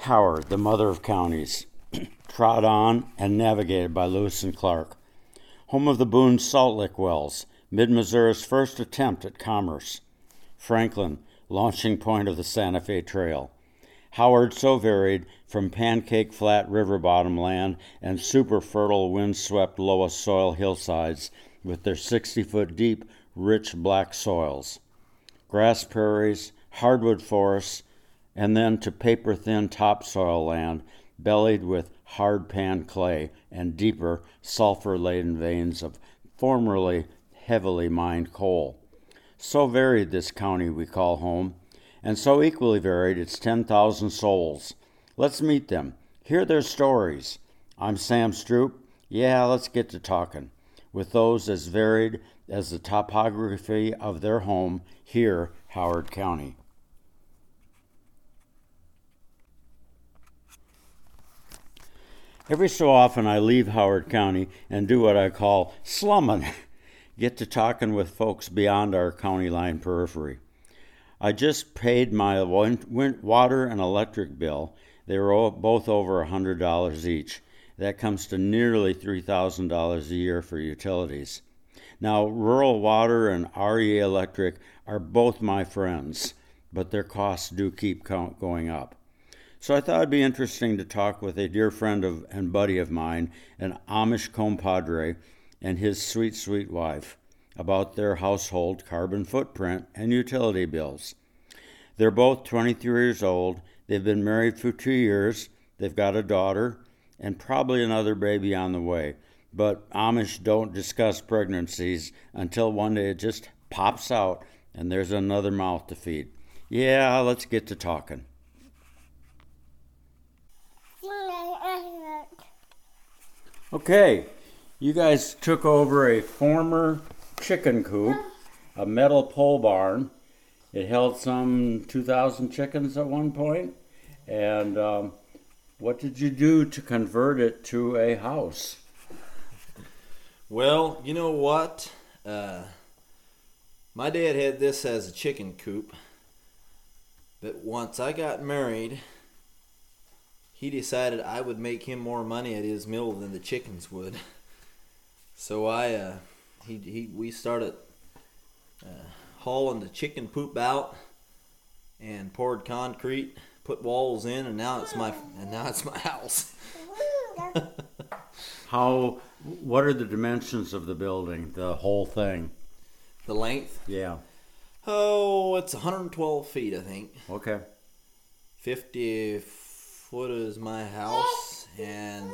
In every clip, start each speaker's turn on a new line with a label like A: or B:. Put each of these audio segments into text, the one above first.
A: Howard, the mother of counties, trod on and navigated by Lewis and Clark. Home of the Boone Salt Lick Wells, mid-Missouri's first attempt at commerce. Franklin, launching point of the Santa Fe Trail. Howard so varied from pancake flat river bottom land and super fertile wind-swept loess soil hillsides with their 60-foot deep, rich black soils. Grass prairies, hardwood forests, and then to paper-thin topsoil land bellied with hard pan clay and deeper sulfur-laden veins of formerly heavily mined coal. So varied this county we call home, and so equally varied its 10,000 souls. Let's meet them, hear their stories. I'm Sam Stroop. Yeah, let's get to talking with those as varied as the topography of their home here, Howard County. Every so often I leave Howard County and do what I call slumming, get to talking with folks beyond our county line periphery. I just paid my water and electric bill. They were both over $100 each. That comes to nearly $3,000 a year for utilities. Now, rural water and RE Electric are both my friends, but their costs do keep going up. So I thought it'd be interesting to talk with a dear friend and buddy of mine, an Amish compadre, and his sweet, sweet wife about their household carbon footprint and utility bills. They're both 23 years old. They've been married for 2 years. They've got a daughter and probably another baby on the way. But Amish don't discuss pregnancies until one day it just pops out and there's another mouth to feed. Yeah, let's get to talking. Okay, you guys took over a former chicken coop, a metal pole barn. It held some 2,000 chickens at one point. And what did you do to convert it to a house?
B: Well, you know what? My dad had this as a chicken coop. But once I got married, he decided I would make him more money at his mill than the chickens would. So we started hauling the chicken poop out and poured concrete, put walls in, and now it's my house.
A: What are the dimensions of the building, the whole thing?
B: The length?
A: Yeah.
B: Oh, it's 112 feet, I think.
A: Okay.
B: 50 foot is my house, and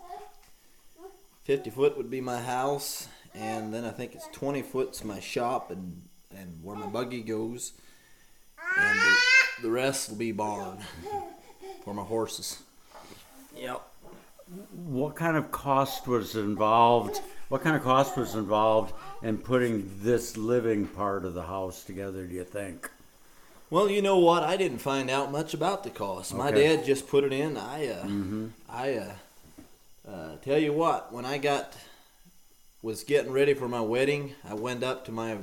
B: 50 foot would be my house, and then I think it's 20 foot's my shop and where my buggy goes, and the rest will be barn for my horses.
A: Yep. What kind of cost was involved? What kind of cost was involved in putting this living part of the house together, do you think?
B: Well, you know what? I didn't find out much about the cost. My dad just put it in. I tell you what, when I was getting ready for my wedding, I went up to my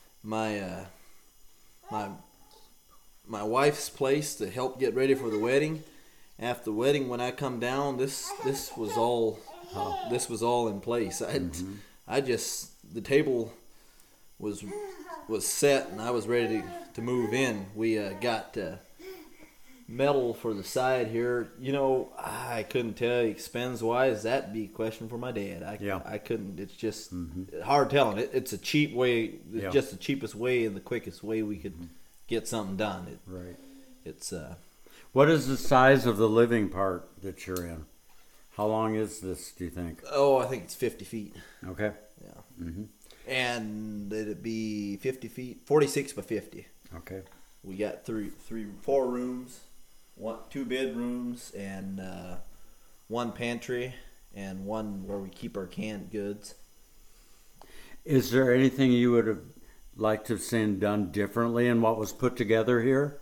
B: wife's place to help get ready for the wedding. After the wedding, when I come down, this was all in place. The table was set and I was ready to move in. We got metal for the side here. You know, I couldn't tell you expense wise. That'd be a question for my dad. I couldn't. It's just hard telling. It's a cheap way. It's just the cheapest way and the quickest way we could get something done.
A: Right.
B: It's
A: What is the size of the living part that you're in? How long is this, do you think?
B: Oh, I think it's 50 feet.
A: Okay.
B: Yeah. Mm-hmm. And it'd be 50 feet, 46 by 50.
A: Okay.
B: We got four rooms, two bedrooms, and one pantry, and one where we keep our canned goods.
A: Is there anything you would have liked to have seen done differently in what was put together here?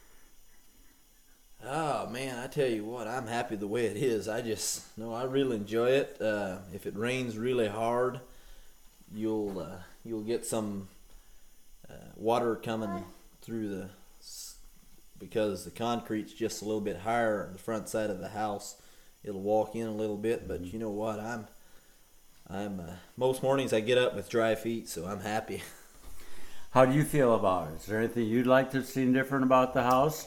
B: Oh man, I tell you what, I'm happy the way it is. I really enjoy it. If it rains really hard, you'll get some water coming through because the concrete's just a little bit higher on the front side of the house. It'll walk in a little bit, but you know what? I'm most mornings I get up with dry feet, so I'm happy.
A: How do you feel about it? Is there anything you'd like to have seen different about the house?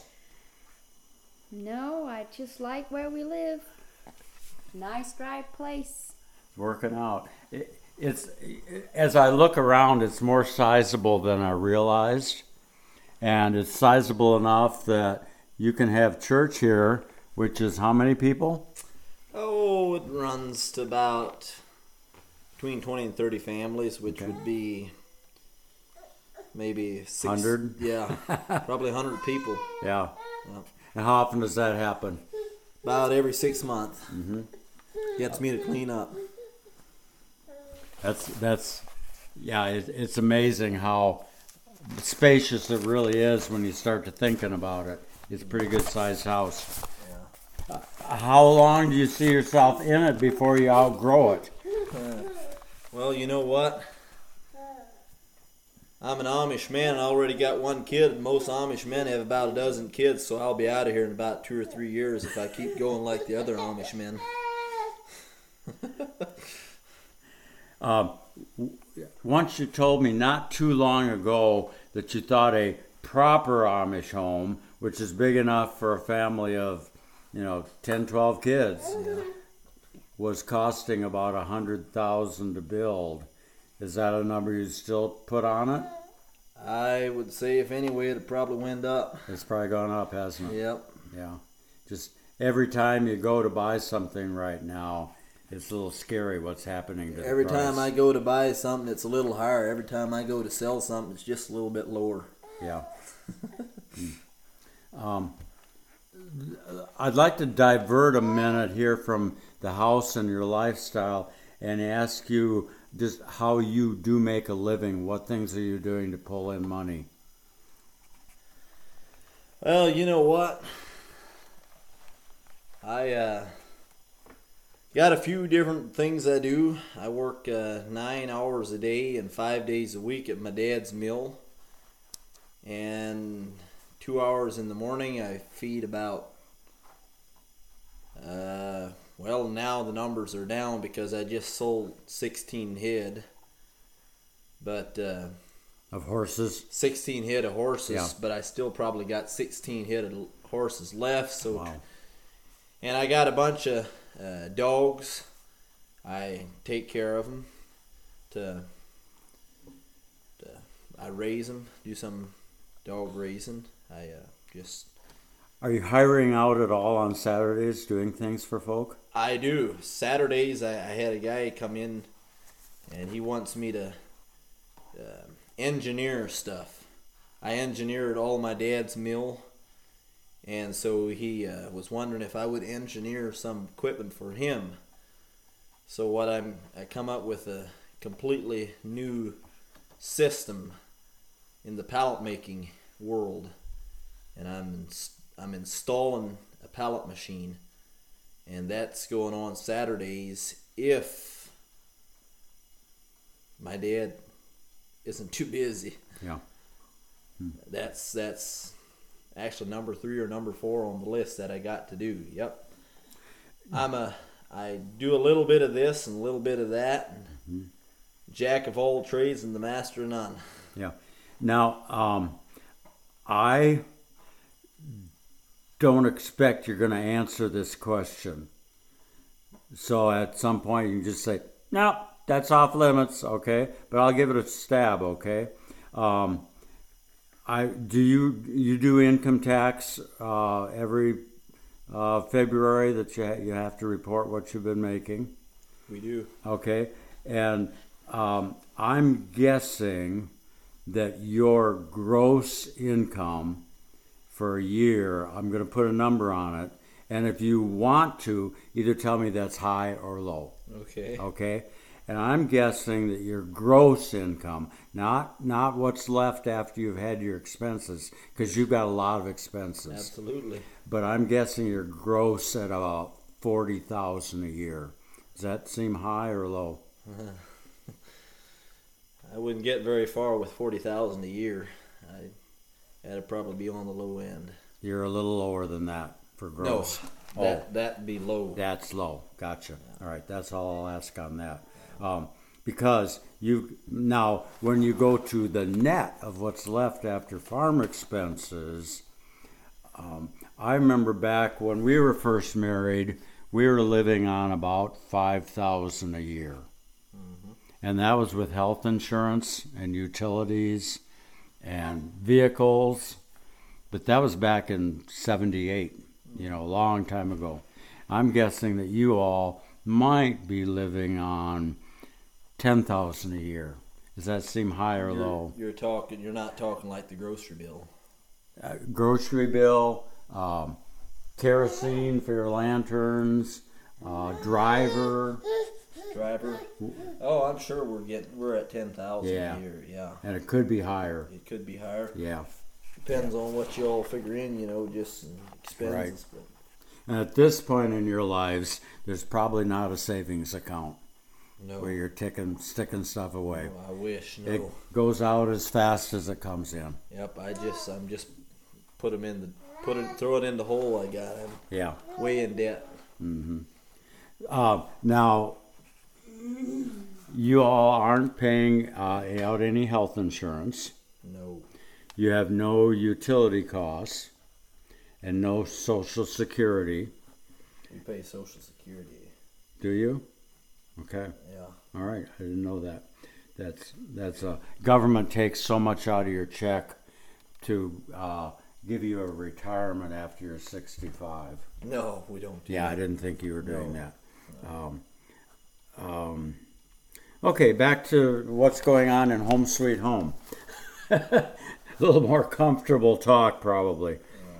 C: No, I just like where we live. Nice, dry place.
A: Working out. It's as I look around, it's more sizable than I realized, and it's sizable enough that you can have church here, which is how many people?
B: Oh, it runs to about between 20 and 30 families, which
A: Okay.
B: would be maybe
A: 100?
B: Yeah, probably 100 people.
A: Yeah.
B: Yeah.
A: And how often does that happen?
B: About every 6 months.
A: Mm-hmm.
B: Gets me to clean up.
A: That's yeah. It's amazing how spacious it really is when you start to thinking about it. It's a pretty good sized house.
B: Yeah.
A: How long do you see yourself in it before you outgrow it?
B: Well, you know what? I'm an Amish man and I already got one kid. Most Amish men have about a dozen kids, so I'll be out of here in about 2 or 3 years if I keep going like the other Amish men.
A: Once you told me not too long ago that you thought a proper Amish home, which is big enough for a family of, 10, 12 kids, was costing about $100,000 to build. Is that a number you still put on it?
B: I would say if anyway, it'd probably went up.
A: It's probably gone up, hasn't it?
B: Yep.
A: Yeah. Just every time you go to buy something right now, it's a little scary what's happening to the
B: Every
A: price.
B: time I go to buy something, it's a little higher. Every time I go to sell something, it's just a little bit lower.
A: Yeah. I'd like to divert a minute here from the house and your lifestyle and ask you just how you do make a living. What things are you doing to pull in money?
B: Well, you know what? I got a few different things I do. I work 9 hours a day and 5 days a week at my dad's mill. And 2 hours in the morning I feed about, well, now the numbers are down because I just sold 16 head. But
A: Of horses?
B: 16 head of horses,
A: Yeah.
B: but I still probably got 16 head of horses left. So,
A: Wow.
B: and I got a bunch of dogs. I take care of them. I raise them, do some dog raising. I just
A: Are you hiring out at all on Saturdays, doing things for folk?
B: I do. Saturdays, I had a guy come in, and he wants me to engineer stuff. I engineered all my dad's mill, and so he was wondering if I would engineer some equipment for him. So what I come up with a completely new system in the pallet making world, and I'm installing a pallet machine. And that's going on Saturdays if my dad isn't too busy.
A: Yeah.
B: That's actually number 3 or number 4 on the list that I got to do. Yep. I do a little bit of this and a little bit of that. And jack of all trades and the master of none.
A: Yeah. Now, I don't expect you're going to answer this question. So at some point you can just say, no, that's off limits, okay? But I'll give it a stab, okay? You do income tax every February that you have to report what you've been making?
B: We do.
A: Okay, and I'm guessing that your gross income for a year, I'm going to put a number on it, and if you want to, either tell me that's high or low.
B: Okay.
A: Okay, and I'm guessing that your gross income, not what's left after you've had your expenses, because you've got a lot of expenses.
B: Absolutely.
A: But I'm guessing your gross at about $40,000 a year. Does that seem high or low?
B: I wouldn't get very far with $40,000 a year. That'd probably be on the low end.
A: You're a little lower than that for gross.
B: No, that'd be low.
A: That's low. Gotcha. All right, that's all I'll ask on that. Because now, when you go to the net of what's left after farm expenses, I remember back when we were first married, we were living on about $5,000 a year, and that was with health insurance and utilities and vehicles. But that was back in '78, a long time ago. I'm guessing that you all might be living on $10,000 a year. Does that seem high or low?
B: You're not talking like the grocery bill.
A: Grocery bill, kerosene for your lanterns, driver.
B: Oh, I'm sure we're at 10,000
A: Yeah.
B: a year. Yeah,
A: And it could be higher.
B: it could be higher.
A: Yeah.
B: Depends on what you all figure in, just expenses.
A: Right. And at this point in your lives, there's probably not a savings account
B: No,
A: where you're sticking stuff away.
B: no, I wish. No.
A: It goes out as fast as it comes in.
B: Yep. I'm just put them in throw it in the hole I got. I'm
A: Yeah.
B: way in debt.
A: Now, you all aren't paying out any health insurance.
B: No.
A: You have no utility costs and no Social Security.
B: We pay Social Security.
A: Do you? Okay.
B: Yeah.
A: All right. I didn't know that. That's government takes so much out of your check to give you a retirement after you're 65.
B: No, we don't.
A: Yeah, I didn't think you were doing that. Okay, back to what's going on in Home Sweet Home. A little more comfortable talk, probably.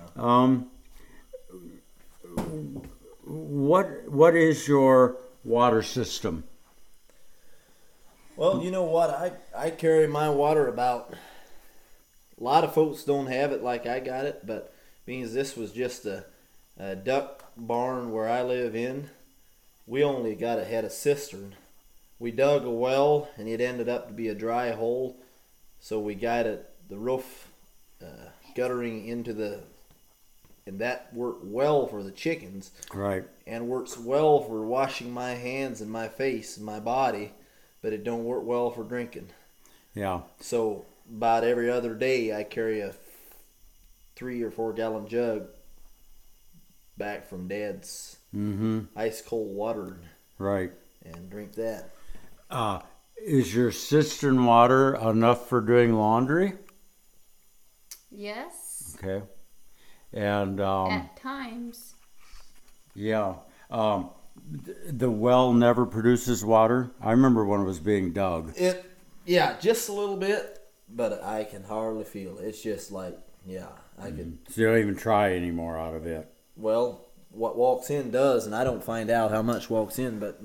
A: What is your water system?
B: Well, you know what? I carry my water about. A lot of folks don't have it like I got it, but means this was just a duck barn where I live in. We only had a cistern. We dug a well, and it ended up to be a dry hole, so we got the roof guttering and that worked well for the chickens.
A: Right.
B: And works well for washing my hands and my face and my body, but it don't work well for drinking.
A: Yeah.
B: So about every other day, I carry a 3 or 4 gallon jug back from Dad's ice cold water.
A: Right.
B: And drink that.
A: Is your cistern water enough for doing laundry?
C: Yes.
A: Okay. And
C: At times.
A: yeah, the well never produces water. I remember when it was being dug.
B: Yeah, just a little bit, but I can hardly feel it. It's just like, I could.
A: So you don't even try any more out of it.
B: Well, what walks in does, and I don't find out how much walks in, but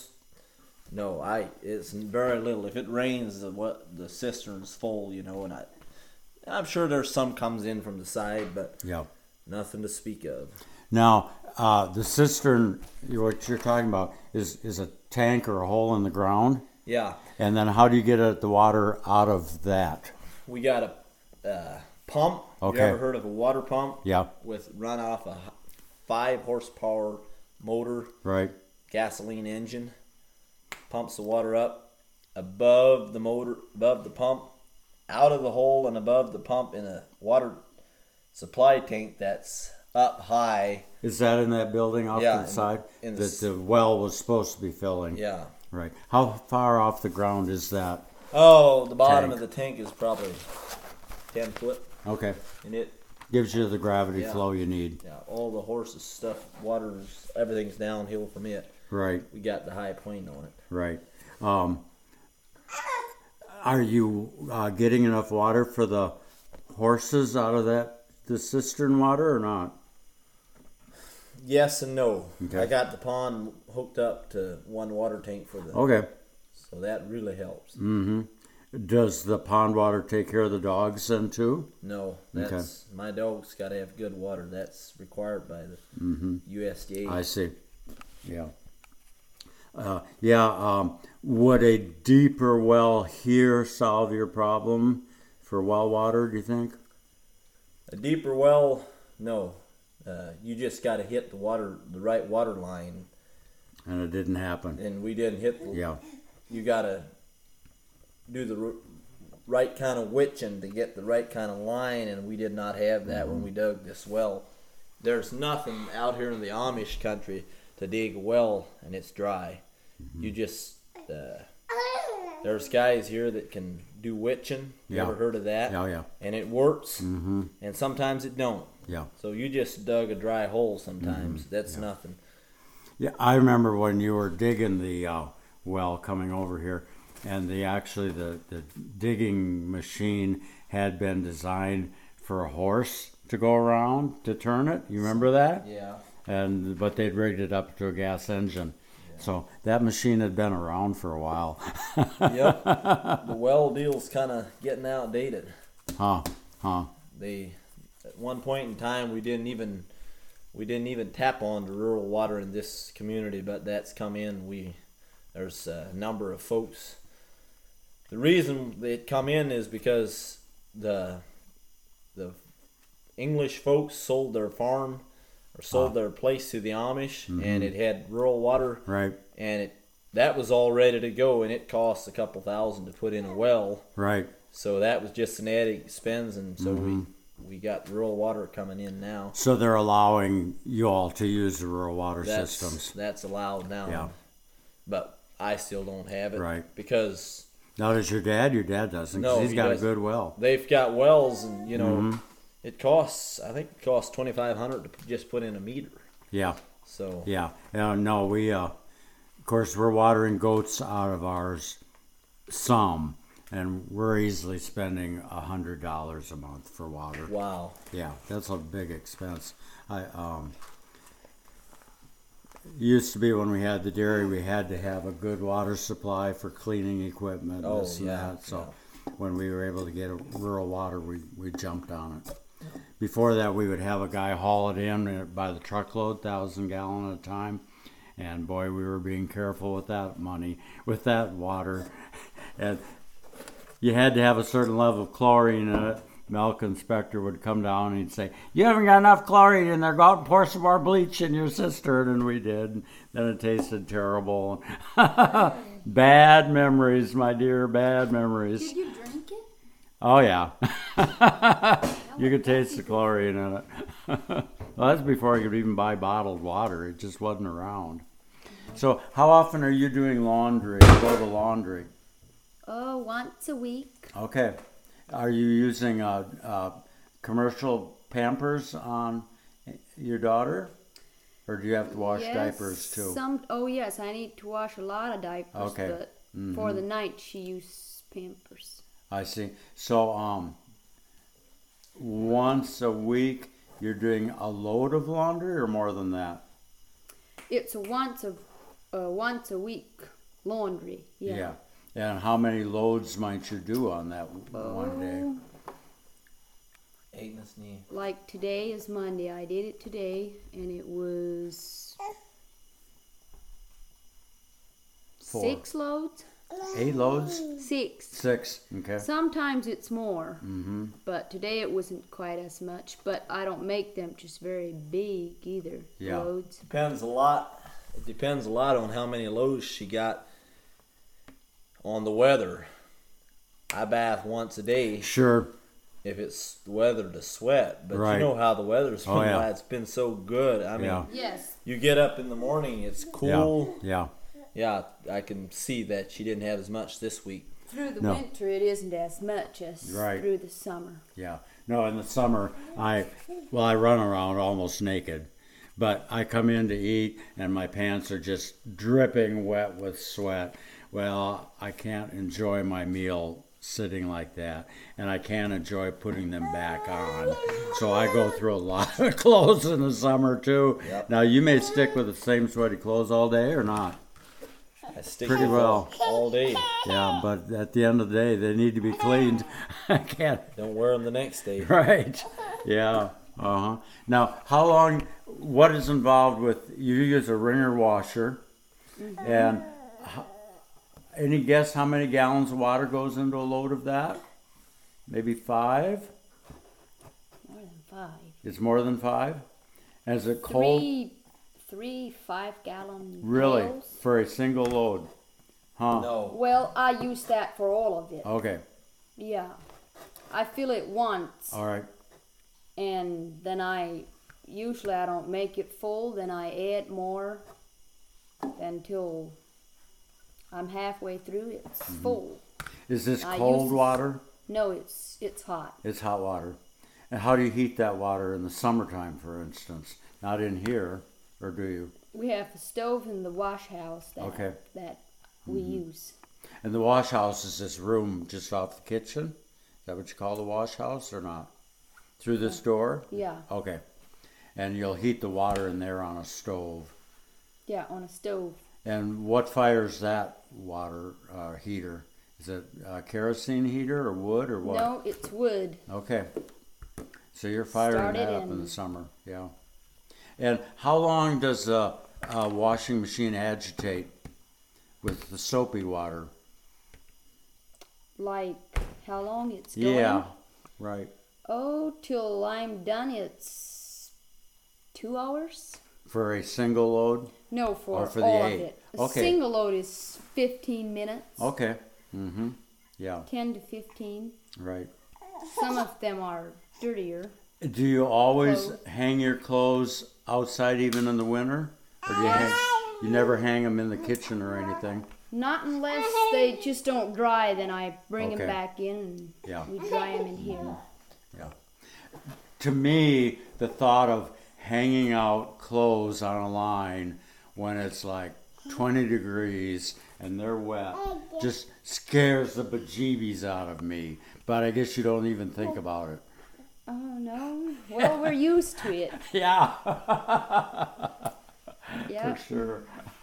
B: it's very little. If it rains, the cistern's full, and I'm sure there's some comes in from the side, but
A: Yeah.
B: nothing to speak of.
A: Now, the cistern, what you're talking about, is a tank or a hole in the ground.
B: Yeah,
A: And then how do you get the water out of that?
B: we got a pump.
A: Okay.
B: You ever heard of a water pump?
A: Yeah.
B: With run off a 5 horsepower motor,
A: Right.
B: gasoline engine, pumps the water up above the motor, above the pump, out of the hole and above the pump in a water supply tank that's up high.
A: Is that in that building off
B: Yeah,
A: to the side
B: in
A: that the well was supposed to be filling?
B: Yeah.
A: Right. How far off the ground is that?
B: Oh, the bottom
A: Tank.
B: of the tank is probably 10 foot,
A: Okay.
B: and it,
A: Gives you the gravity
B: Yeah.
A: flow you need.
B: all the horses stuff, water's, everything's downhill from it.
A: Right.
B: We got the high plane on it.
A: Right. Are you getting enough water for the horses out of the cistern water or not?
B: Yes and no.
A: Okay.
B: I got the pond hooked up to one water tank for the,
A: Okay.
B: so that really helps.
A: Mm-hmm. Does the pond water take care of the dogs then too?
B: No, that's my dog's got to have good water. That's required by the USDA.
A: I see. Yeah. Would a deeper well here solve your problem for well water, do you think?
B: A deeper well No, you just got to hit the right water line,
A: And it didn't happen.
B: and we didn't hit.
A: Yeah.
B: You got to do the right kind of witching to get the right kind of line, and we did not have that when we dug this well. There's nothing out here in the Amish country to dig a well and it's dry. You just there's guys here that can do witching. You
A: Yeah.
B: ever heard of that?
A: Yeah, yeah.
B: And it works,
A: Mm-hmm.
B: and sometimes it don't.
A: Yeah.
B: So you just dug a dry hole sometimes. That's nothing.
A: Yeah, I remember when you were digging the well coming over here, and the digging machine had been designed for a horse to go around to turn it. You remember that?
B: Yeah.
A: But they'd rigged it up to a gas engine. So that machine had been around for a while.
B: Yep. The well deal's kind of getting outdated.
A: Huh.
B: At one point in time we didn't even tap on to rural water in this community, but that's come in. There's a number of folks. The reason they come in is because the English folks sold their farm or sold their place to the Amish, and it had rural water,
A: Right.
B: and that was all ready to go, and it cost a couple $1,000 to put in a well.
A: Right.
B: So that was just an added expense, and so we got rural water coming in now.
A: So they're allowing you all to use the rural water systems.
B: That's allowed now.
A: Yeah.
B: But I still don't have it.
A: Right.
B: Because
A: Now, does your dad? Your dad doesn't. 'Cause
B: No,
A: he's
B: he
A: got a
B: doesn't.
A: good well.
B: they've got wells, and it costs. I think it costs $2,500 to just put in a meter.
A: Yeah.
B: So
A: Yeah. No, we, of course, we're watering goats out of ours some, and we're easily spending $100 a month for water.
B: wow.
A: Yeah, that's a big expense. Used to be when we had the dairy, we had to have a good water supply for cleaning equipment,
B: Oh,
A: this and
B: yeah,
A: that. So when we were able to get rural water, we jumped on it. Before that, we would have a guy haul it in by the truckload, 1,000 gallon at a time. And boy, we were being careful with that money, with that water. And you had to have a certain level of chlorine in it. Milk inspector would come down and he'd say, "You haven't got enough chlorine in there. Go out and pour some more bleach in your cistern." And we did. And then it tasted terrible. Bad memories, my dear, bad memories.
C: Did you drink it?
A: Oh, yeah. You could taste the chlorine in it. Well, that's before you could even buy bottled water. It just wasn't around. So how often are you doing laundry? Go to laundry?
C: Oh, once a week.
A: Okay. Are you using commercial Pampers on your daughter? Or do you have to wash diapers too?
C: Oh, yes, I need to wash a lot of diapers.
A: Okay.
C: But for the night, she uses Pampers.
A: I see. So once a week you're doing a load of laundry or more than that?
C: It's a once a week laundry. Yeah.
A: And how many loads might you do on that one day?
C: Like today is Monday. I did it today, and it was
A: 4.
C: 6 loads.
A: 8 loads?
C: 6.
A: 6. Okay.
C: Sometimes it's more,
A: Mm-hmm.
C: but today it wasn't quite as much. But I don't make them just very big either.
A: Yeah.
C: Loads.
B: Depends a lot. It depends a lot on how many loads she got on the weather. I bath once a day
A: Sure.
B: if it's the weather to sweat. But
A: Right.
B: you know how the weather's been.
A: Oh, yeah.
B: It's been so good. I mean,
A: Yeah.
C: Yes.
B: you get up in the morning, it's cool.
A: Yeah.
B: Yeah, I can see that she didn't have as much this week.
C: Through the
A: No.
C: winter, it isn't as much as
A: Right.
C: through the summer.
A: Yeah. No, in the summer, I run around almost naked. But I come in to eat and my pants are just dripping wet with sweat. Well, I can't enjoy my meal sitting like that, and I can't enjoy putting them back on. So I go through a lot of clothes in the summer too.
B: Yep.
A: Now you may stick with the same sweaty clothes all day or not.
B: I stick
A: Pretty
B: with
A: well.
B: them all day.
A: Yeah, but at the end of the day, they need to be cleaned. I can't.
B: Don't wear them the next day.
A: Right. Yeah. Uh-huh. Now, what is involved with, you use a wringer washer, and any guess how many gallons of water goes into a load of that? Maybe 5?
C: More than 5.
A: It's more than 5? And is it cold?
C: Three 5-gallon
A: Really?
C: pails.
A: For a single load? Huh?
B: No.
C: Well, I use that for all of it.
A: Okay.
C: Yeah. I fill it once,
A: All right.
C: and then I don't make it full, then I add more until I'm halfway through. It's full.
A: Is this
C: I
A: cold
C: use-
A: water?
C: No, it's hot.
A: It's hot water. And how do you heat that water in the summertime, for instance? Not in here, or do you?
C: We have a stove in the wash house
A: Okay.
C: that we use.
A: And the wash house is this room just off the kitchen? Is that what you call the wash house or not? Through this door?
C: Yeah,
A: Okay. And you'll heat the water in there on a stove.
C: yeah, on a stove.
A: And what fires that water heater? Is it a kerosene heater or wood or what?
C: No, it's wood.
A: Okay. So you're firing
C: Started
A: that up in the
C: in-
A: summer, yeah. And how long does a washing machine agitate with the soapy water?
C: Like how long it's going?
A: Yeah, right.
C: Oh, till I'm done, it's 2 hours.
A: For a single load?
C: No, for,
A: Or for the
C: all
A: 8.
C: of it. A
A: Okay.
C: single load is 15 minutes.
A: Okay. Mm-hmm. Yeah,
C: 10 to 15.
A: right.
C: Some of them are dirtier.
A: Do you always
C: Clothes.
A: hang your clothes outside even in the winter? Or do you never hang them in the kitchen or anything?
C: Not unless they just don't dry, then I bring
A: Okay.
C: them back in and
A: Yeah.
C: we dry them in here.
A: Yeah. To me, the thought of hanging out clothes on a line when it's like 20 degrees and they're wet just scares the bejeebies out of me. But I guess you don't even think about it.
C: Oh, no. Well, we're used to it.
A: Yeah,
C: Yeah.
A: for sure.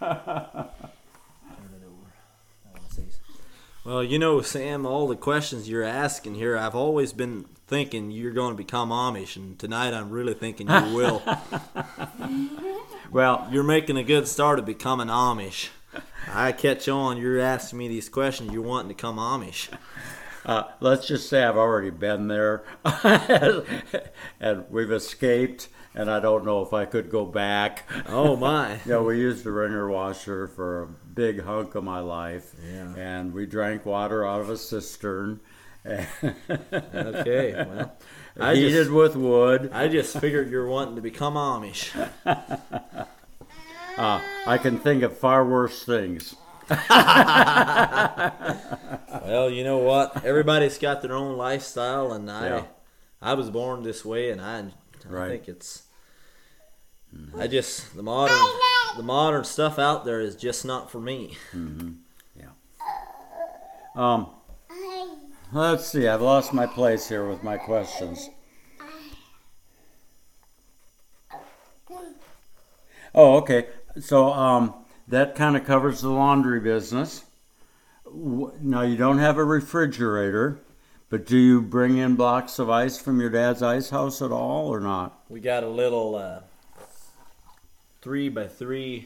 B: Well, you know, Sam, all the questions you're asking here, I've always been thinking you're going to become Amish, and tonight I'm really thinking you will.
A: Well,
B: You're making a good start at becoming Amish. I catch on. You're asking me these questions. You're wanting to become Amish.
A: let's just say I've already been there and we've escaped, and I don't know if I could go back.
B: Oh, my.
A: Yeah, we used a wringer washer for a big hunk of my life.
B: Yeah.
A: And we drank water out of a cistern.
B: Okay, well, I
A: Heated
B: just,
A: with wood.
B: I just figured you're wanting to become Amish.
A: I can think of far worse things.
B: Well, you know what? Everybody's got their own lifestyle, and
A: Yeah.
B: I was born this way, and I
A: Right.
B: think it's. I just the modern stuff out there is just not for me.
A: Let's see, I've lost my place here with my questions. Oh, okay. So that kind of covers the laundry business. Now, you don't have a refrigerator, but do you bring in blocks of ice from your dad's ice house at all or not?
B: We got a little 3x3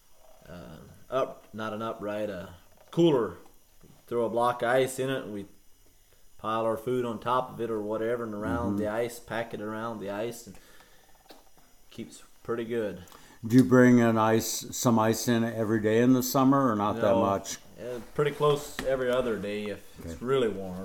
B: not an upright, cooler. Throw a block of ice in it, and we pile our food on top of it or whatever, and around the ice, pack it around the ice, and keeps pretty good.
A: Do you bring some ice in every day in the summer or not that
B: No.
A: much?
B: Pretty close every other day if it's really warm.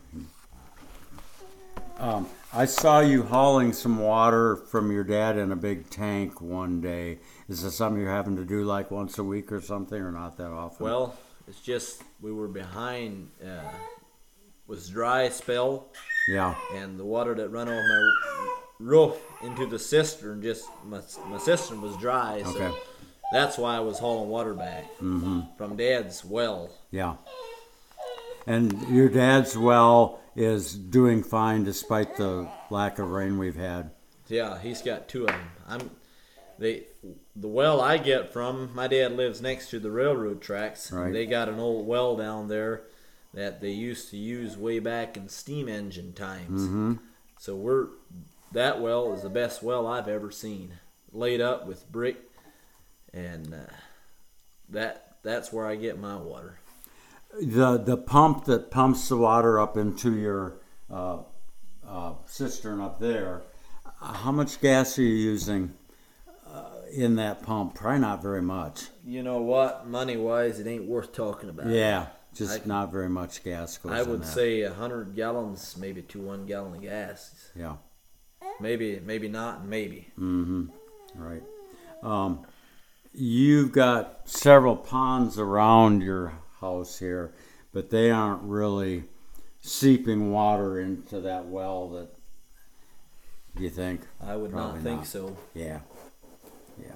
A: I saw you hauling some water from your dad in a big tank one day. Is this something you're having to do like once a week or something, or not that often?
B: Well, it's just we were behind. Was dry spell,
A: Yeah.
B: and the water that run off my roof into the cistern, just my cistern was dry, so
A: Okay.
B: that's why I was hauling water back from Dad's well.
A: Yeah. And your dad's well is doing fine despite the lack of rain we've had.
B: Yeah, he's got 2 of them. The well I get from my dad lives next to the railroad tracks.
A: Right.
B: They got an old well down there that they used to use way back in steam engine times. So that well is the best well I've ever seen, laid up with brick, and that's where I get my water.
A: The pump that pumps the water up into your cistern up there, How much gas are you using in that pump? Probably not very much.
B: You know what? Money wise, it ain't worth talking about.
A: Yeah, just not very much gas goes
B: I
A: in
B: would
A: that.
B: say 100 gallons, maybe to 1 gallon of gas.
A: Yeah.
B: Maybe not, and maybe.
A: Mm-hmm. Right. You've got several ponds around your house here, but they aren't really seeping water into that well. That do you think?
B: I would
A: Probably
B: not think
A: not.
B: so.
A: Yeah. Yeah.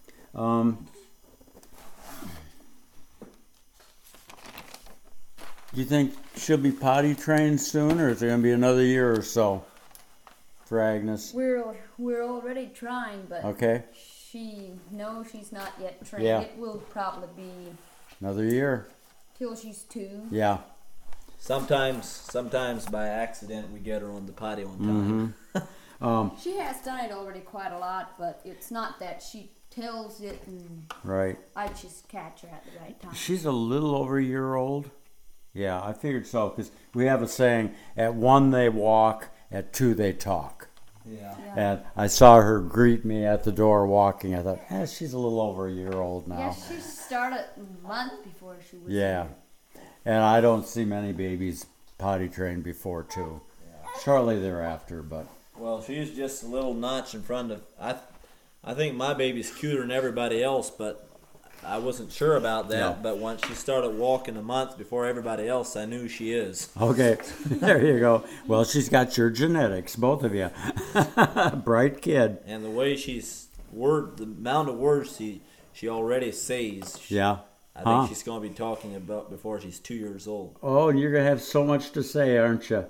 A: Do you think she'll be potty trained soon, or is it going to be another year or so for Agnes?
C: We're already trying, but
A: Okay,
C: she's not yet trained.
A: Yeah.
C: It will probably be
A: another year.
C: till she's 2.
A: Yeah.
B: Sometimes by accident we get her on the potty on time.
A: Mm-hmm.
C: She has done it already quite a lot, but it's not that she tells it and
A: Right.
C: I just catch her at the right time.
A: She's a little over a year old. Yeah, I figured so, because we have a saying, at 1 they walk, at 2 they talk.
B: Yeah.
A: And I saw her greet me at the door walking. I thought, she's a little over a year old now.
C: Yeah, she started a month before she was.
A: Yeah. And I don't see many babies potty trained before, too. Shortly thereafter, but
B: Well, she's just a little notch in front of. I think my baby's cuter than everybody else, but I wasn't sure about that.
A: No.
B: But once she started walking a month before everybody else, I knew she is.
A: okay. There you go. Well, she's got your genetics, both of you. Bright kid.
B: And the way the amount of words she already says.
A: Yeah.
B: I think she's going to be talking about before she's 2 years old.
A: Oh, and you're going to have so much to say, aren't you?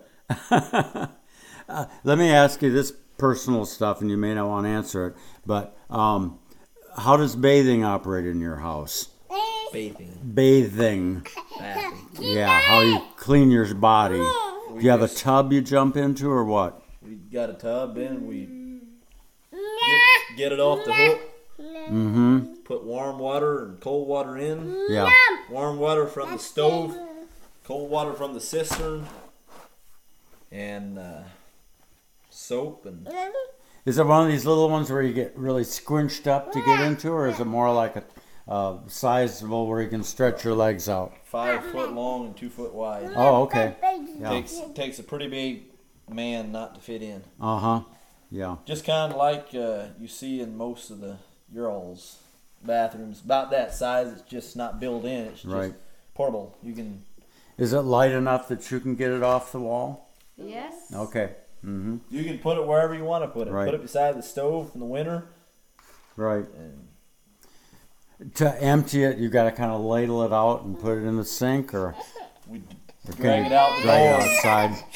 A: Let me ask you this personal stuff, and you may not want to answer it, but how does bathing operate in your house?
B: Bathing.
A: Bathing.
B: Bathing.
A: Yeah, how you clean your body. Do you have a tub you jump into, or what?
B: We got a tub in. We get it off the hook.
A: Mm-hmm.
B: Put warm water and cold water in.
A: Yeah.
B: Warm water from the stove, cold water from the cistern, and soap. And
A: Is it one of these little ones where you get really squinched up to get into, or is it more like a sizable where you can stretch your legs out?
B: 5 foot long and 2 foot wide.
A: Oh, okay. Yeah.
B: Takes a pretty big man not to fit in.
A: Uh-huh. Yeah.
B: Just kind of like you see in most of your all's bathrooms, about that size. It's just not built in. It's just
A: Right.
B: portable. You can.
A: Is it light enough that you can get it off the wall?
C: Yes.
A: Okay. Mm-hmm.
B: You can put it wherever you want to put it.
A: Right.
B: Put it beside the stove in the winter.
A: Right.
B: And
A: To empty it, you got to kind of ladle it out and put it in the sink, or
B: we
A: can
B: drag
A: you
B: it out the
A: drag it
B: door.
A: outside.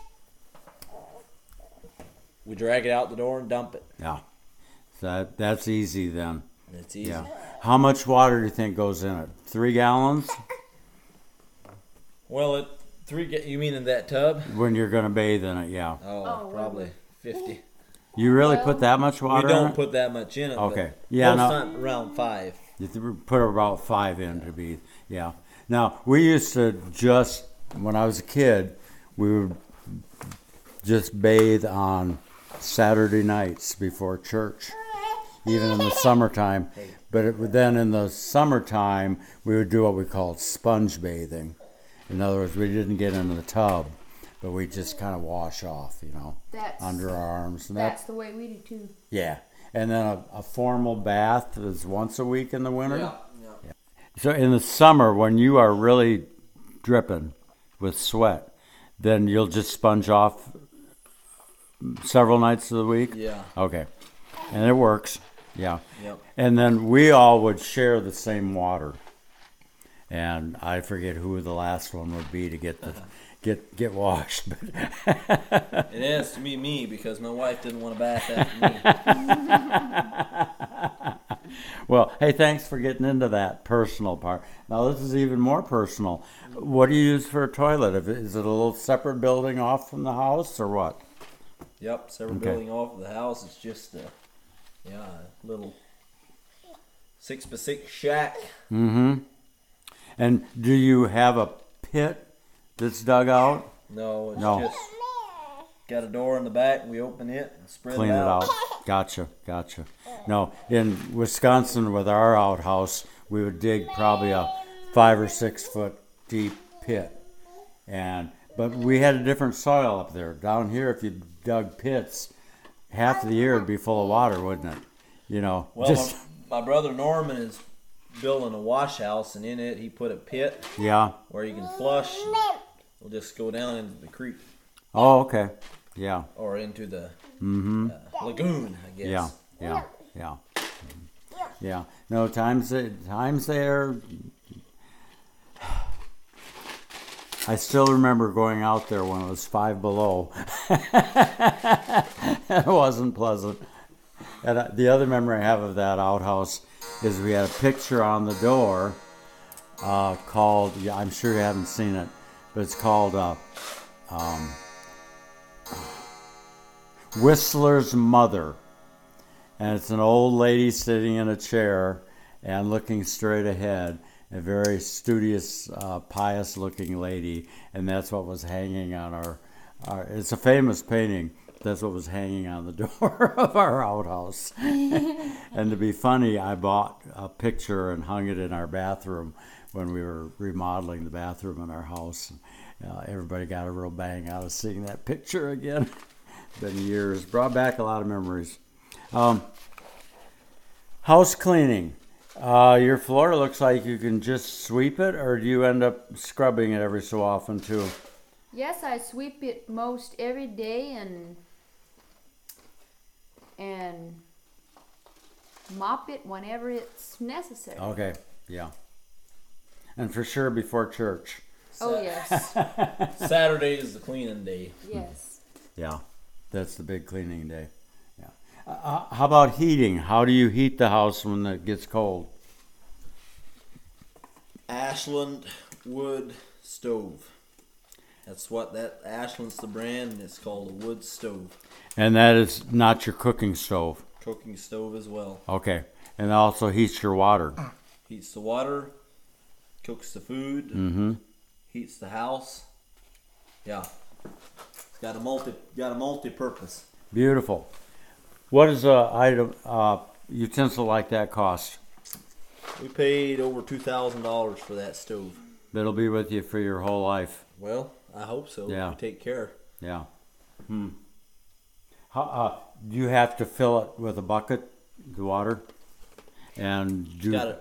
B: We drag it out the door and dump it.
A: Yeah. So that's easy then.
B: It's easy.
A: Yeah. How much water do you think goes in it? 3 gallons?
B: Well, you mean in that tub?
A: When you're going to bathe in it, yeah.
C: Oh,
B: Probably 50.
A: You really
C: Well,
A: put that much
B: We
A: water in
B: don't
A: it?
B: put that much in it.
A: Okay.
B: But
A: Yeah,
B: most
A: no.
B: time around 5.
A: You put about 5 in to be, yeah. Now, we used to when I was a kid, we would just bathe on Saturday nights before church, even in the summertime. But then in the summertime, we would do what we called sponge bathing. In other words, we didn't get in the tub, but we just kind of wash off,
C: That's
A: under our arms. And
C: that's the way we do too.
A: yeah. And then a formal bath is once a week in the winter.
B: Yeah.
A: So in the summer, when you are really dripping with sweat, then you'll just sponge off several nights of the week?
B: Yeah.
A: Okay. And it works. Yeah.
B: Yep.
A: And then we all would share the same water. And I forget who the last one would be to get washed.
B: It has to be me because my wife didn't want to bath after me.
A: Well, hey, thanks for getting into that personal part. Now, this is even more personal. What do you use for a toilet? Is it a little separate building off from the house, or what?
B: Yep, separate
A: Okay.
B: building off of the house. It's just a little 6x6 shack.
A: Mm-hmm. And do you have a pit that's dug out?
B: No, it's
A: No.
B: just got a door in the back. We open it and spread
A: Clean
B: it
A: it
B: out.
A: out. Gotcha. No, in Wisconsin with our outhouse, we would dig probably a 5 or 6 foot deep pit, but we had a different soil up there. Down here, if you dug pits, half of the year it'd be full of water, wouldn't it? You know,
B: Well, my brother Norman is building a wash house, and in it he put a pit
A: yeah.
B: where you can flush. We'll just go down into the creek
A: Oh, okay. Yeah.
B: or into the lagoon, I guess.
A: Yeah. Yeah. No, times there. I still remember going out there when it was 5 below. It wasn't pleasant. And the other memory I have of that outhouse is we had a picture on the door called, I'm sure you haven't seen it, but it's called Whistler's Mother. And it's an old lady sitting in a chair and looking straight ahead. A very studious, pious-looking lady, and that's what was hanging on our. It's a famous painting. That's what was hanging on the door of our outhouse. And to be funny, I bought a picture and hung it in our bathroom when we were remodeling the bathroom in our house. Everybody got a real bang out of seeing that picture again. Been years. Brought back a lot of memories. House cleaning. Your floor looks like you can just sweep it, or do you end up scrubbing it every so often too?
C: Yes, I sweep it most every day and mop it whenever it's necessary.
A: Okay, yeah. And for sure before church.
C: Oh yes,
B: Saturday is the cleaning day.
C: yes.
A: Yeah, that's the big cleaning day. Yeah. How about heating? How do you heat the house when it gets cold?
B: Ashland wood stove. Ashland's the brand, and it's called a wood stove.
A: And that is not your cooking stove.
B: Cooking stove as well.
A: Okay. And it also heats your water.
B: Heats the water, cooks the food,
A: Mm-hmm.
B: heats the house. Yeah. It's got a multi-purpose.
A: Beautiful. What does a utensil like that cost?
B: We paid over $2,000 for that stove.
A: That'll be with you for your whole life.
B: Well, I hope so.
A: Yeah.
B: We take care.
A: Yeah. How, do you have to fill it with a bucket, the water? And
B: It's got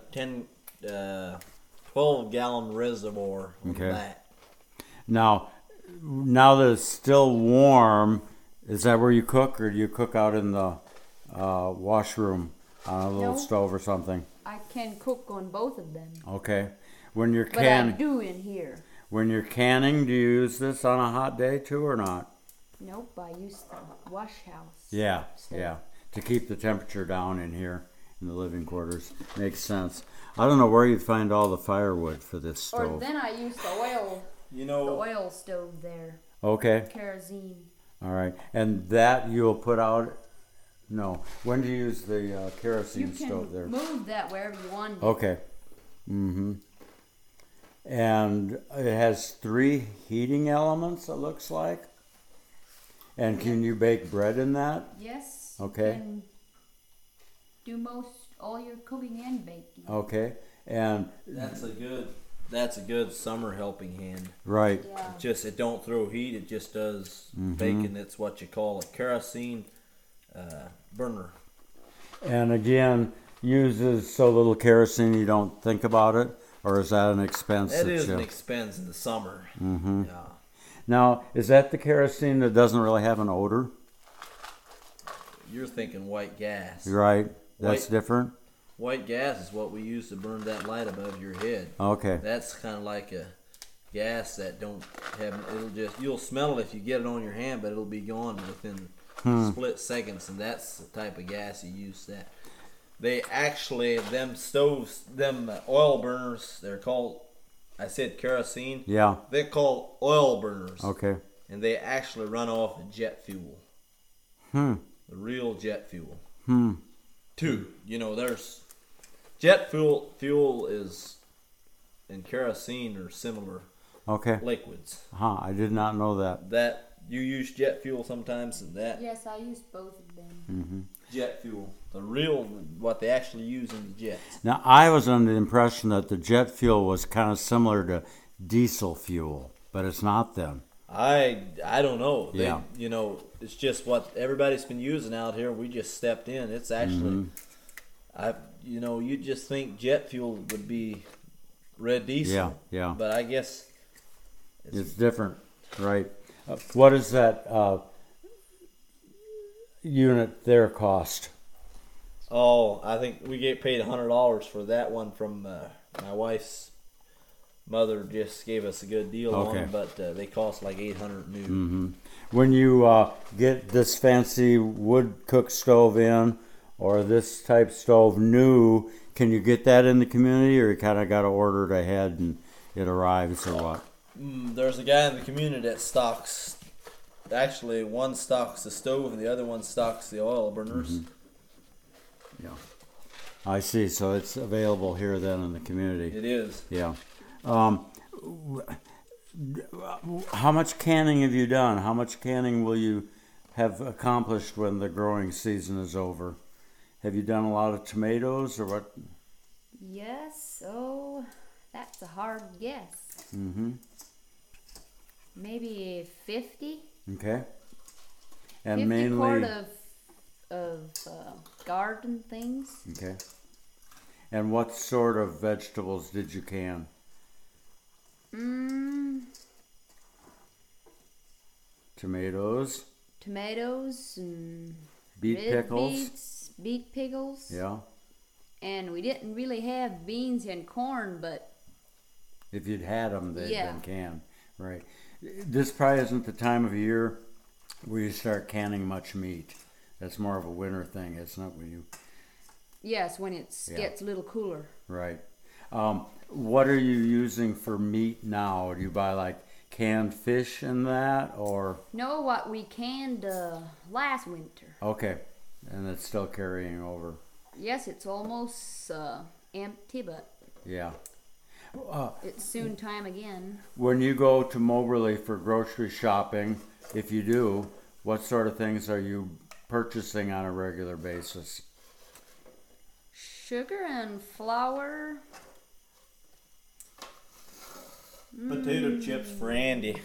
B: a 12-gallon reservoir on
A: Okay.
B: the back.
A: now that it's still warm, is that where you cook, or do you cook out in the washroom on a little
C: No.
A: stove or something?
C: I can cook on both of them,
A: Okay. When you're
C: but I
A: canning,
C: do in here.
A: do you use this on a hot day too, or not?
C: Nope, I use the wash house.
A: Yeah,
C: So-
A: yeah. To keep the temperature down in here in the living quarters. Makes sense. I don't know where you'd find all the firewood for this
C: Or
A: stove.
C: then I use the oil stove there,
A: Okay,
C: kerosene.
A: all right. And that you'll put out. No. When do you use the
C: You
A: kerosene
C: can
A: stove there?
C: move that wherever you want it.
A: Okay. Mm-hmm. And it has 3 heating elements, it looks like. And can you bake bread in that?
C: Yes.
A: Okay.
C: You can do most all your cooking and baking.
A: Okay. And
B: That's a good summer helping hand.
A: right.
C: Yeah.
B: It don't throw heat. It just does baking. It's what you call a kerosene burner.
A: And again, uses so little kerosene you don't think about it, or is that an expense?
B: That is an expense in the summer.
A: Mm-hmm.
B: Yeah.
A: Now, is that the kerosene that doesn't really have an odor?
B: You're thinking white gas.
A: Right. That's
B: White-
A: different.
B: White gas is what we use to burn that light above your head.
A: Okay.
B: That's kind of like a gas that don't have. You'll smell it if you get it on your hand, but it'll be gone within split seconds, and that's the type of gas you use. That they actually them stoves, them oil burners. They're called. I said kerosene.
A: Yeah.
B: They're called oil burners,
A: Okay.
B: and they actually run off of jet fuel. The real jet fuel. Two. There's jet fuel. Fuel is and kerosene are similar
A: Okay.
B: liquids.
A: I did not know that.
B: You use jet fuel sometimes and that.
C: Yes, I used both of them.
A: Mm-hmm.
B: Jet fuel. The real, what they actually use in the jets.
A: Now, I was under the impression that the jet fuel was kind of similar to diesel fuel, but it's not then.
B: I don't know.
A: Yeah.
B: You know, it's just what everybody's been using out here. We just stepped in. It's actually, you just think jet fuel would be red diesel.
A: Yeah, yeah.
B: But I guess
A: It's different, right? What does that unit there cost?
B: Oh, I think we get paid $100 for that one from my wife's mother. Just gave us a good deal on
A: Okay.
B: them, but they cost like $800 new.
A: Mm-hmm. When you get this fancy wood cook stove in, or this type stove new, can you get that in the community, or you kind of got to order it ahead and it arrives, or what?
B: There's a guy in the community that stocks. Actually, one stocks the stove and the other one stocks the oil burners.
A: Yeah, I see. So it's available here then in the community.
B: It is.
A: Yeah. How much canning have you done? How much canning will you have accomplished when the growing season is over? Have you done a lot of tomatoes or what?
C: Yes, oh, that's a hard guess.
A: Mm-hmm.
C: Maybe 50?
A: Okay. And
C: 50
A: mainly.
C: quart of garden things.
A: Okay. And what sort of vegetables did you can? Tomatoes.
C: Tomatoes and
A: Beet
C: red
A: pickles.
C: beets, beet pickles.
A: Yeah.
C: And we didn't really have beans and corn, but
A: If you'd had them, they'd
C: Yeah.
A: been canned. Right. This probably isn't the time of year where you start canning much meat. That's more of a winter thing. It's not when you.
C: yes, when it
A: Yeah.
C: gets a little cooler.
A: Right. What are you using for meat now? Do you buy like canned fish and that, or
C: Know what we canned last winter?
A: okay, and it's still carrying over?
C: Yes, it's almost empty, but
A: Yeah.
C: it's soon time again.
A: When you go to Moberly for grocery shopping, if you do, what sort of things are you purchasing on a regular basis?
C: Sugar and flour.
B: Potato chips for Andy.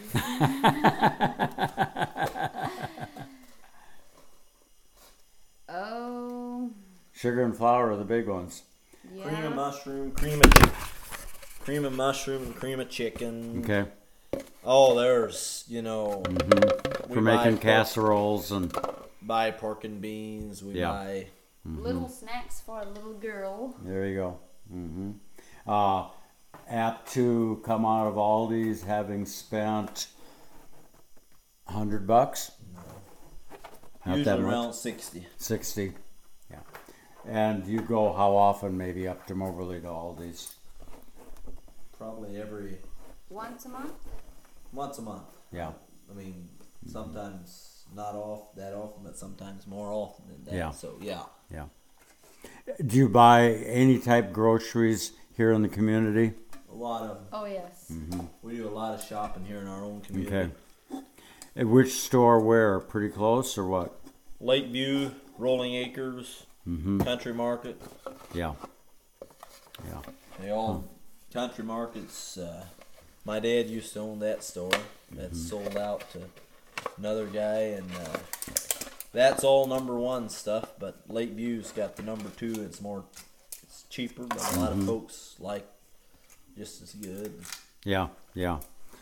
C: Oh,
A: Sugar and flour are the big ones.
C: yeah.
B: Cream of mushroom, cream of mushroom, and cream of chicken.
A: Okay.
B: Oh, there's, we
A: For making
B: buy
A: casseroles and
B: buy pork and beans. We
A: Yeah.
B: buy
C: Little snacks for a little girl.
A: there you go. Apt to come out of Aldi's having spent $100. Not
B: usually
A: that much.
B: around 60.
A: 60. Yeah. And you go how often? Maybe up to Moberly to Aldi's.
B: Probably every
C: Once a month?
B: once a month.
A: Yeah.
B: I mean, sometimes not that often, but sometimes more often than that.
A: Yeah.
B: So yeah.
A: Yeah. Do you buy any type groceries here in the community?
B: A lot of them.
C: Oh, yes.
B: We do a lot of shopping here in our own community.
A: Okay. At which store where? Pretty close or what?
B: Lakeview, Rolling Acres, Country Market.
A: Yeah. Yeah.
B: They all country markets. My dad used to own that store. That's sold out to another guy, and that's all number one stuff. But Lakeview's got the number two. It's cheaper, but a lot of folks like just as good.
A: Yeah. Yeah.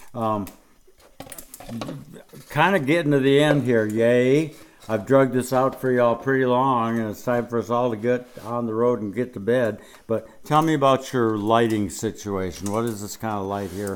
A: Kind of getting to the end here. Yay. I've drugged this out for y'all pretty long, and it's time for us all to get on the road and get to bed. But tell me about your lighting situation. What is this kind of light here?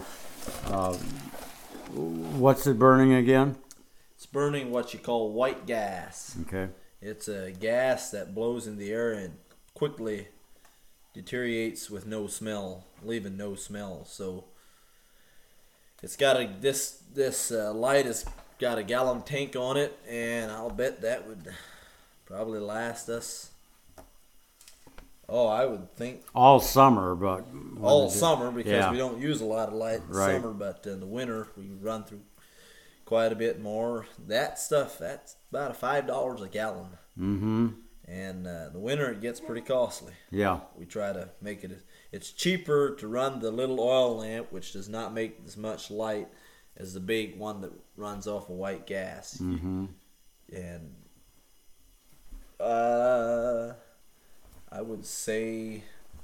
A: What's it burning again?
B: It's burning what you call white gas.
A: Okay.
B: It's a gas that blows in the air and quickly deteriorates with no smell, leaving no smell. So it's got this light has got a gallon tank on it, and I'll bet that would probably last us. Oh, I would think
A: All summer, but
B: all summer because
A: Yeah.
B: we don't use a lot of light in
A: Right.
B: summer, but in the winter we run through quite a bit more. That stuff, that's about $5 a gallon.
A: Mm-hmm.
B: And the winter it gets pretty costly.
A: Yeah.
B: We try to make it. It's cheaper to run the little oil lamp, which does not make as much light as the big one that runs off of white gas.
A: Mm-hmm.
B: And I would say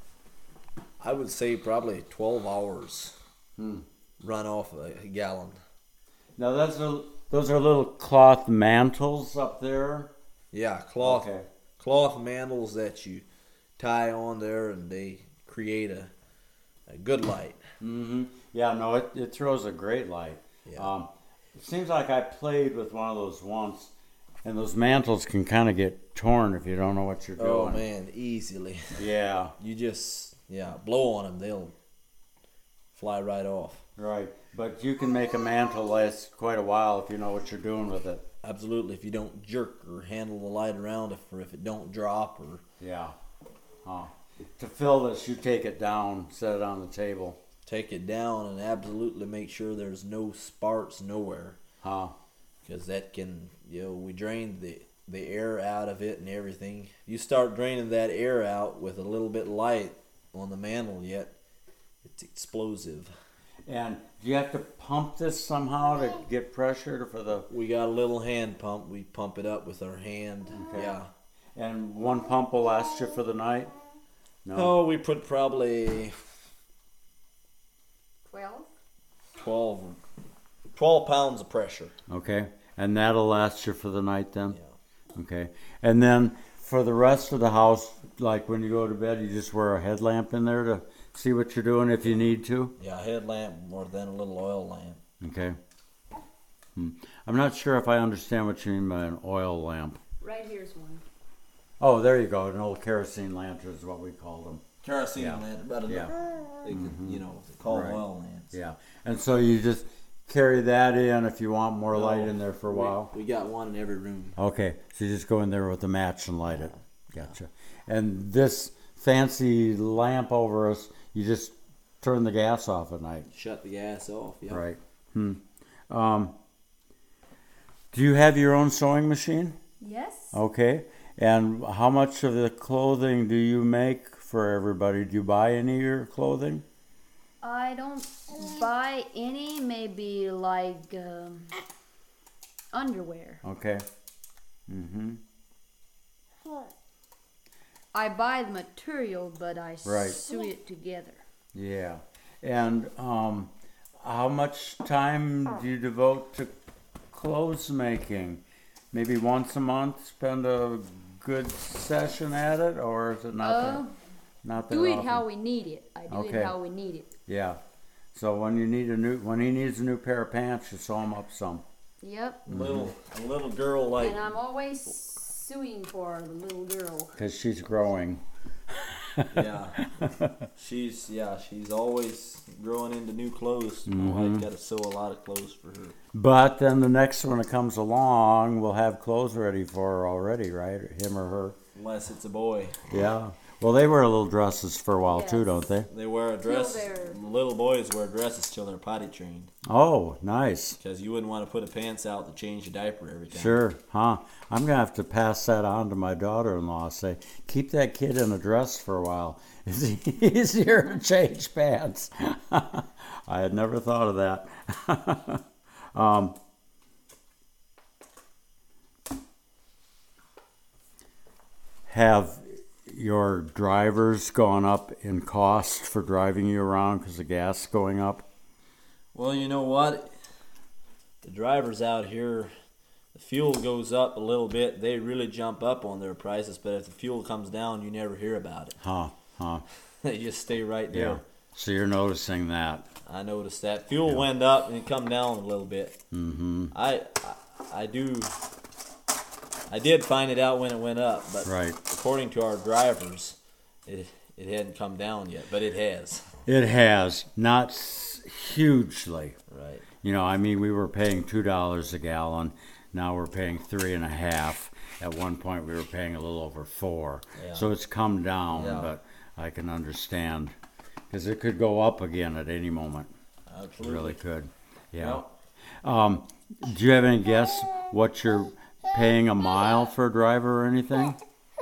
B: probably 12 hours run off a gallon.
A: Now those are little cloth mantles up there.
B: Yeah, cloth
A: Okay.
B: cloth mantles that you tie on there, and they create a good light.
A: Mm-hmm. Yeah, no, it throws a great light.
B: Yeah.
A: It seems like I played with one of those once, and those mantles can kind of get torn if you don't know what you're doing.
B: Oh man, easily.
A: Yeah.
B: You just blow on them, they'll fly right off.
A: Right. But you can make a mantle last quite a while if you know what you're doing with it.
B: Absolutely, if you don't jerk or handle the light around, or if it don't drop, or
A: Yeah. To fill this, you take it down, set it on the table.
B: take it down, and absolutely make sure there's no sparks nowhere,
A: Huh.
B: because that can, we drain the air out of it and everything. You start draining that air out with a little bit of light on the mantle yet, it's explosive.
A: And do you have to pump this somehow to get pressure for the...
B: We got a little hand pump. We pump it up with our hand.
A: Okay.
B: Yeah.
A: And one pump will last you for the night? No.
B: Oh, we put probably
C: 12?
B: 12 pounds of pressure.
A: Okay. And that'll last you for the night then?
B: Yeah.
A: Okay. And then for the rest of the house, like when you go to bed, you just wear a headlamp in there to see what you're doing if you need to?
B: Yeah, a headlamp more than a little oil lamp.
A: Okay. I'm not sure if I understand what you mean by an oil lamp.
C: Right here's one.
A: Oh, there you go. An old kerosene lantern is what we call them.
B: Kerosene
A: Yeah.
B: lamp, about
A: Yeah.
B: they could, they call them
A: Right.
B: oil lamps.
A: Yeah. And so you just carry that in if you want more light in there for a while?
B: We got one in every room.
A: Okay. So you just go in there with a match and light it. Gotcha. And this fancy lamp over us, you just turn the gas off at night.
B: Shut the gas off. Yeah.
A: Right. Do you have your own sewing machine?
C: Yes.
A: Okay. And how much of the clothing do you make for everybody? Do you buy any of your clothing?
C: I don't buy any, maybe like underwear.
A: Okay. Mm-hmm.
C: I buy the material, but I
A: Right.
C: sew it together.
A: Yeah. And how much time do you devote to clothes making? Maybe once a month, spend a good session at it, or is it not that
C: Do it
A: often?
C: how we need it. I do
A: Okay.
C: it how we need it.
A: Yeah. So when he needs a new pair of pants, you sew him up some.
C: Yep.
B: A little girl like
C: And I'm always sewing for the little girl.
A: Because she's growing.
B: she's always growing into new clothes. My wife got to sew a lot of clothes for her.
A: But then the next one that comes along will have clothes ready for her already, right? Him or her.
B: Unless it's a boy.
A: Yeah. Well, they wear little dresses for a while too,
C: Yes.
A: don't they?
B: They wear a dress.
C: they're-
B: Little boys wear dresses till they're potty trained.
A: Oh, nice.
B: Because you wouldn't want to put a pants out to change your diaper every time.
A: Sure, huh? I'm gonna have to pass that on to my daughter-in-law. Say, keep that kid in a dress for a while. It's easier to change pants. I had never thought of that. Have your drivers gone up in cost for driving you around because the gas is going up?
B: Well, you know what? The drivers out here, the fuel goes up a little bit. They really jump up on their prices, but if the fuel comes down, you never hear about it.
A: Huh?
B: They just stay right there.
A: Yeah. So you're noticing that.
B: I noticed that fuel went up and it come down a little bit.
A: Mm-hmm.
B: I did find it out when it went up, but
A: Right.
B: according to our drivers, it hadn't come down yet, but it has.
A: It has, not hugely.
B: Right.
A: You know, I mean, we were paying $2 a gallon. Now we're paying $3.50. At one point, we were paying a little over $4.
B: Yeah.
A: So it's come down,
B: Yeah.
A: but I can understand because it could go up again at any moment.
B: Absolutely.
A: It really could. Yeah.
B: Well,
A: Do you have any guess what you're paying a mile for a driver or anything?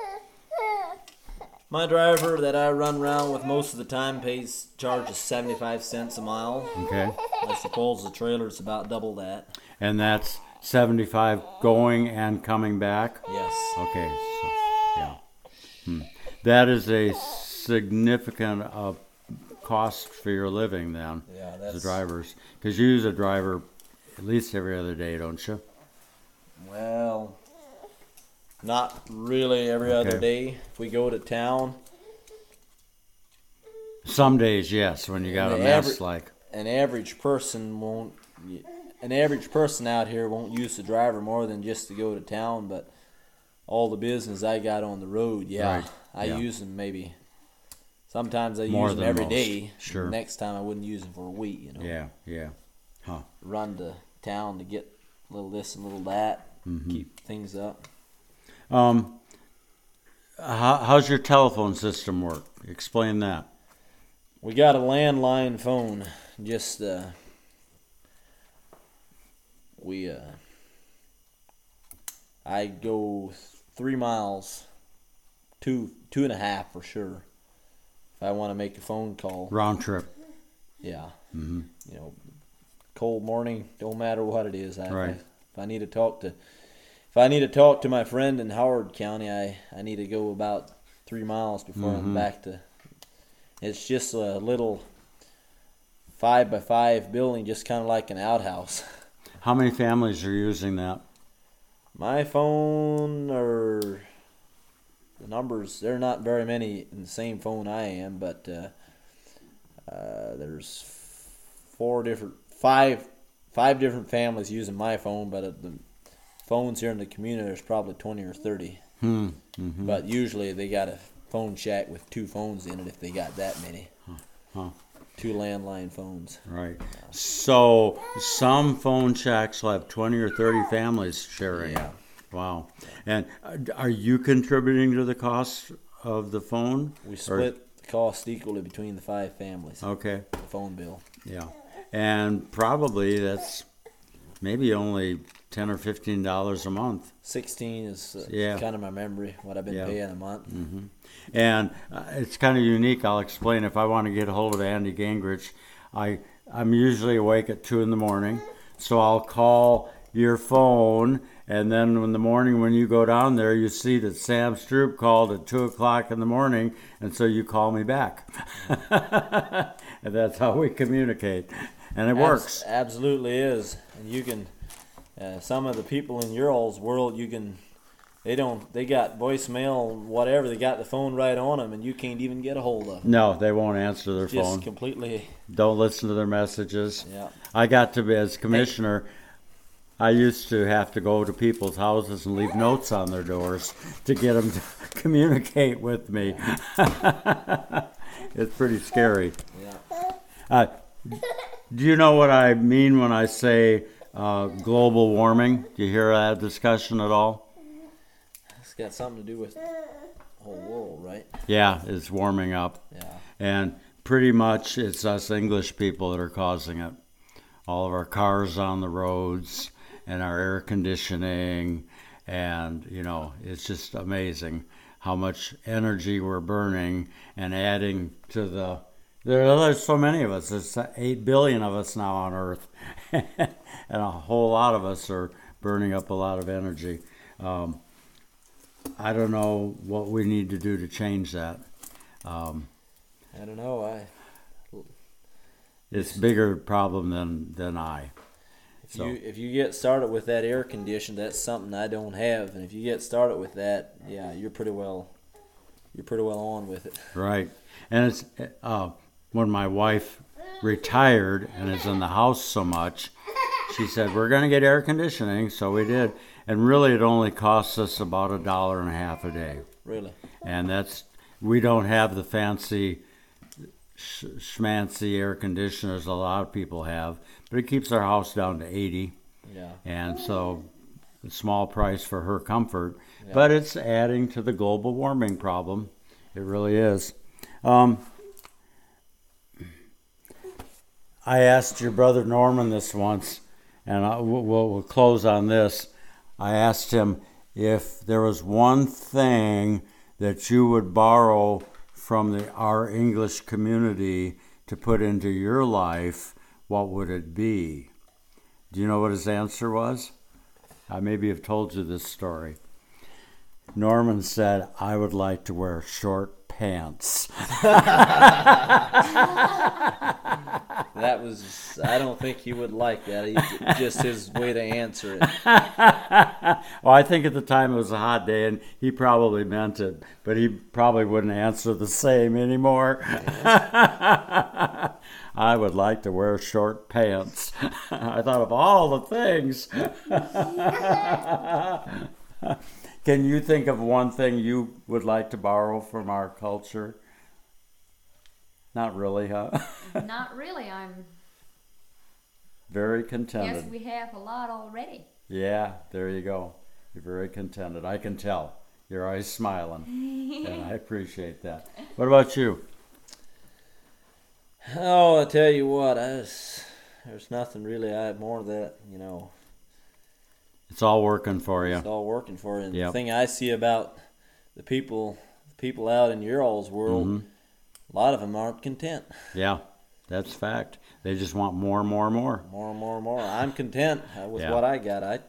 B: My driver that I run around with most of the time charges 75 cents a mile.
A: Okay.
B: I suppose the trailer's about double that.
A: And that's 75 going and coming back?
B: Yes.
A: Okay. So, yeah. That is a significant cost for your living then,
B: Yeah,
A: as
B: that's
A: drivers. Because you use a driver at least every other day, don't you?
B: well, not really every other
A: Okay.
B: day. If we go to town,
A: Some days, yes, when you got a
B: The
A: mess
B: average-
A: like.
B: an average person won't. An average person out here won't use the driver more than just to go to town, but all the business I got on the road, yeah,
A: Right,
B: I
A: yeah.
B: use them maybe. Sometimes I
A: More
B: use them
A: than
B: every
A: most,
B: day.
A: sure.
B: Next time I wouldn't use them for a week.
A: Yeah, yeah.
B: Run to town to get a little this and a little that,
A: Mm-hmm.
B: keep things up.
A: How's your telephone system work? Explain that.
B: We got a landline phone. Just I go 3 miles, two and a half for sure. If I want to make a phone call,
A: Round trip.
B: yeah.
A: Mm-hmm.
B: You know, cold morning, don't matter what it is.
A: Right.
B: If I need to talk to my friend in Howard County, I need to go about 3 miles before
A: Mm-hmm.
B: I'm back to. It's just a little 5x5 building, just kind of like an outhouse.
A: How many families are using that?
B: My phone or the numbers, there are not very many in the same phone I am, but there's five different families using my phone, but the phones here in the community there's probably 20 or 30.
A: Mm-hmm.
B: But usually they got a phone shack with 2 phones in it if they got that many.
A: Huh.
B: 2 landline phones.
A: Right. So some phone shacks will have 20 or 30 families sharing.
B: Yeah.
A: Wow. And are you contributing to the cost of the phone?
B: We split the cost equally between the 5 families.
A: Okay.
B: The phone bill.
A: Yeah. And probably that's maybe only $10 or $15 a month.
B: 16 is
A: Yeah.
B: kind of my memory, what I've been
A: Yeah.
B: paying a month.
A: And it's kind of unique. I'll explain. If I want to get a hold of Andy Gingrich, I'm usually awake at 2 in the morning, so I'll call your phone, and then in the morning when you go down there, you see that Sam Stroop called at 2 o'clock in the morning, and so you call me back. And that's how we communicate, and it works.
B: Absolutely is. And you can, some of the people in your all's world, they got voicemail, whatever, they got the phone right on them, and you can't even get a hold of them.
A: No, they won't answer their
B: Just
A: phone.
B: completely,
A: Don't listen to their messages.
B: yeah.
A: I got to be, as commissioner, I used to have to go to people's houses and leave notes on their doors to get them to communicate with me. It's pretty scary.
B: Yeah.
A: Do you know what I mean when I say global warming? Do you hear that discussion at all?
B: It's got something to do with the whole world, right?
A: Yeah, it's warming up.
B: Yeah.
A: And pretty much it's us English people that are causing it. All of our cars on the roads and our air conditioning, and it's just amazing how much energy we're burning and adding to there's so many of us. There's 8 billion of us now on Earth, and a whole lot of us are burning up a lot of energy. I don't know what we need to do to change that.
B: I don't know.
A: It's a bigger problem than I. So.
B: If you get started with that air condition, that's something I don't have, and if you get started with that, yeah, you're pretty well on with it.
A: Right, and it's when my wife retired and is in the house so much, she said we're going to get air conditioning, so we did, and really it only costs us about $1.50 a day.
B: Really?
A: And we don't have the fancy schmancy air conditioners a lot of people have, but it keeps our house down to 80.
B: Yeah.
A: And so a small price for her comfort,
B: Yeah.
A: but it's adding to the global warming problem. It really is. I asked your brother Norman this once, And we'll close on this. I asked him if there was one thing that you would borrow from our English community to put into your life, what would it be? Do you know what his answer was? I maybe have told you this story. Norman said, I would like to wear short pants.
B: That was, I don't think he would like that. Just his way to answer it.
A: Well, I think at the time it was a hot day, and he probably meant it, but he probably wouldn't answer the same anymore. I would like to wear short pants. I thought of all the things. Can you think of one thing you would like to borrow from our culture? Not really, huh?
C: Not really. I'm.
A: Very contented.
C: Yes, we have a lot already.
A: Yeah, there you go. You're very contented. I can tell. You're always smiling, and I appreciate that. What about you?
B: Oh, I tell you what, there's nothing really more that,
A: It's all working for you.
B: It's all working for you. And
A: Yep.
B: the thing I see about the people out in your all's world, a lot of them aren't content.
A: Yeah, that's fact. They just want more and more and more.
B: More and more and more. I'm content with what I got. I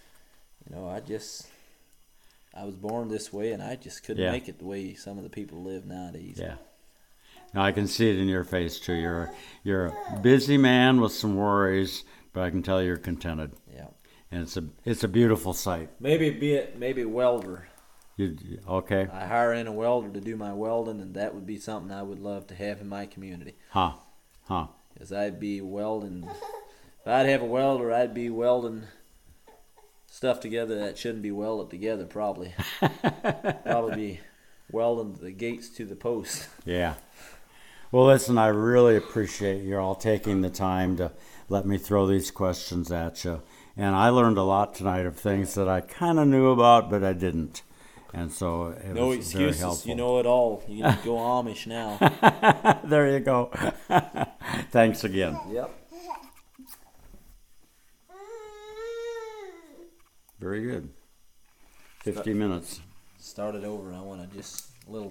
B: was born this way, and I just couldn't make it the way some of the people live nowadays.
A: Yeah. Now I can see it in your face too. You're a busy man with some worries, but I can tell you're contented.
B: Yeah.
A: And it's a beautiful sight.
B: Maybe a welder.
A: Okay.
B: I hire in a welder to do my welding, and that would be something I would love to have in my community.
A: Huh.
B: Because I'd be welding. If I'd have a welder, I'd be welding stuff together that shouldn't be welded together, probably. Probably be welding the gates to the posts.
A: Yeah. Well, listen, I really appreciate you all taking the time to let me throw these questions at you. And I learned a lot tonight of things that I kind of knew about, but I didn't. And so it
B: no
A: was
B: excuses.
A: very helpful.
B: You know it all. You can go Amish now.
A: There you go. Thanks again.
B: Yep.
A: Very good. 50 minutes.
B: Start it over. I want to just